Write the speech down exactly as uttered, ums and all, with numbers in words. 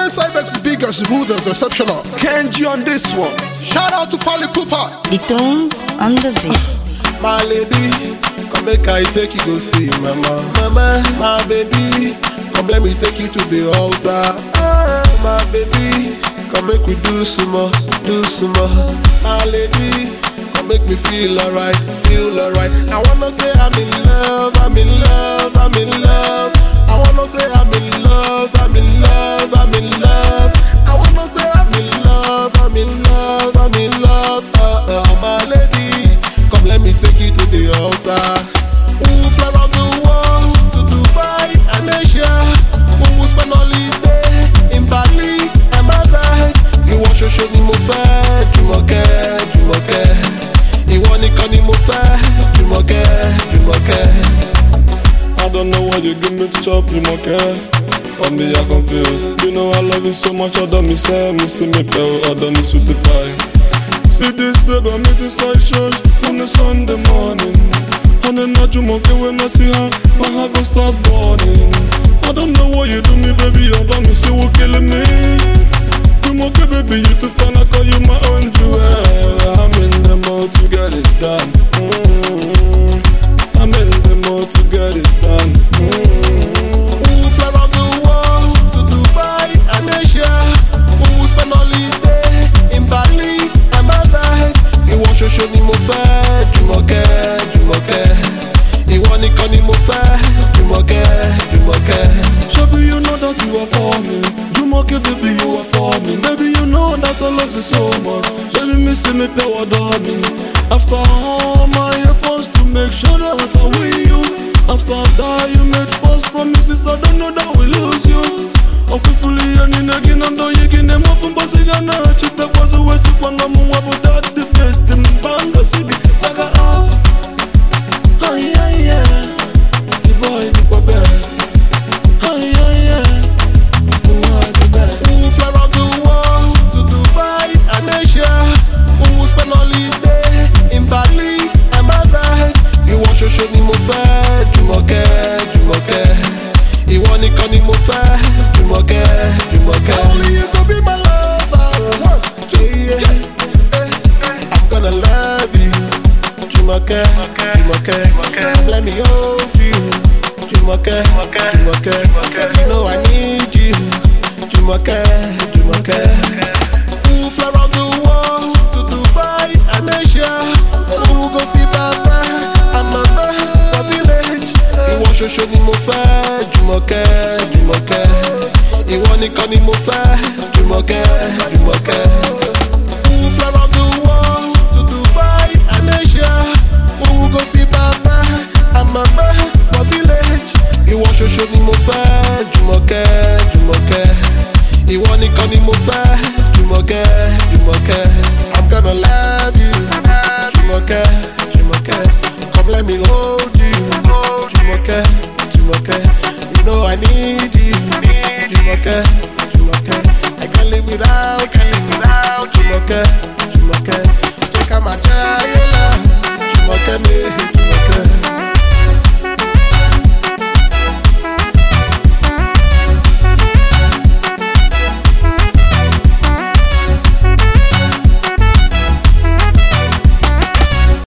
Women's Cybex is big and smooth and exceptional. Kenji on this one. Shout out to Fally Pupa. The tones on the beat. My lady, come make I take you go see mama. Mama, my baby, come let me take you to the altar. Ah, my baby, come make we do some more, do some more. My lady, come make me feel alright, feel alright. I wanna say I'm in love, I'm in love, I'm in love. I wanna say I'm in love, I'm in love, I'm in love. I wanna say I'm in love, I'm in love, I'm in love. Uh, uh, my lady, come let me take you to the altar. We'll fly around the world to Dubai and Asia. We'll spend holiday in Bali and Madrid. You want to show me mo fẹ́, Jùmọ̀kẹ́, Jùmọ̀kẹ́. Ìwọ nìkan ni mo fẹ́, Jùmọ̀kẹ́, Jùmọ̀kẹ́. I don't know what you give me to chop, you mock on me, I confused. You know I love you so much, I don't miss it, me see me pale, I don't miss with the pie. See this baby, I meet inside church on a Sunday morning. And then I dream okay when I see her, my heart gon' start burning. I don't know what you do me, baby, I don't miss you, killing me. You mock baby, you too fine, I call you my own jewel. I'm in the mode to get it done. Mm-hmm. I'm in the mode to get it done. Mm-hmm. We'll fly around the world to Dubai and Asia. We'll spend holiday in Bali and Madrid. Ìwọ ṣoṣo ni mo fẹ́, Jùmọ̀kẹ́, Jùmọ̀kẹ́. Ìwọ nìkan ni mo fẹ́, Jùmọ̀kẹ́, Jùmọ̀kẹ́. Shabby, you know that you are for me. Jùmọ̀kẹ́, baby, you are for me. Baby, you know that I love you so much. Baby, me see me pay what on me. After all my efforts to make sure that I win you. After that, you made false promises. I don't know that we lose you. Okufuli and in again and do you get them up and bossy gana. Chita was a waste of one of but that the best in Banga City. Saga artists. Hi, hi, yeah. The boy, the boy, best. Hi, hi, yeah. The boy, the best. We'll fly around the world to Dubai and Asia. We'll spend holiday in Bali and Madrid. Ìwọ ṣoṣo ni mo fẹ́, Jùmọ̀kẹ́, Jùmọ̀kẹ́. Ìwọ nìkan ni mo fẹ́, Jùmọ̀kẹ́, Jùmọ̀kẹ́. Only you to be my lover. One, two, yeah. I'm gonna love you, Jùmọ̀kẹ́, Jùmọ̀kẹ́. Let me hold you, Jùmọ̀kẹ́, Jùmọ̀kẹ́. You know I need you, Jùmọ̀kẹ́, Jùmọ̀kẹ́. We'll fly around the world to Dubai and Asia. We'll go see Baba and Mama for village. Ìwọ ṣoṣo ni mo fẹ́, Jùmọ̀kẹ́, Jùmọ̀kẹ́. Ìwọ nìkan ni mo fẹ́, Jùmọ̀kẹ́, Jùmọ̀kẹ́. We'll fly around the world to Dubai and Asia. We'll go see Baba and Mama for village. Ìwọ ṣoṣo ni mo fẹ́, Jùmọ̀kẹ́, Jùmọ̀kẹ́. Ìwọ nìkan ni mo fẹ́, Jùmọ̀kẹ́, Jùmọ̀kẹ́. I'm gonna love you, Jùmọ̀kẹ́, Jùmọ̀kẹ́. Come let me hold you, Jùmọ̀kẹ́.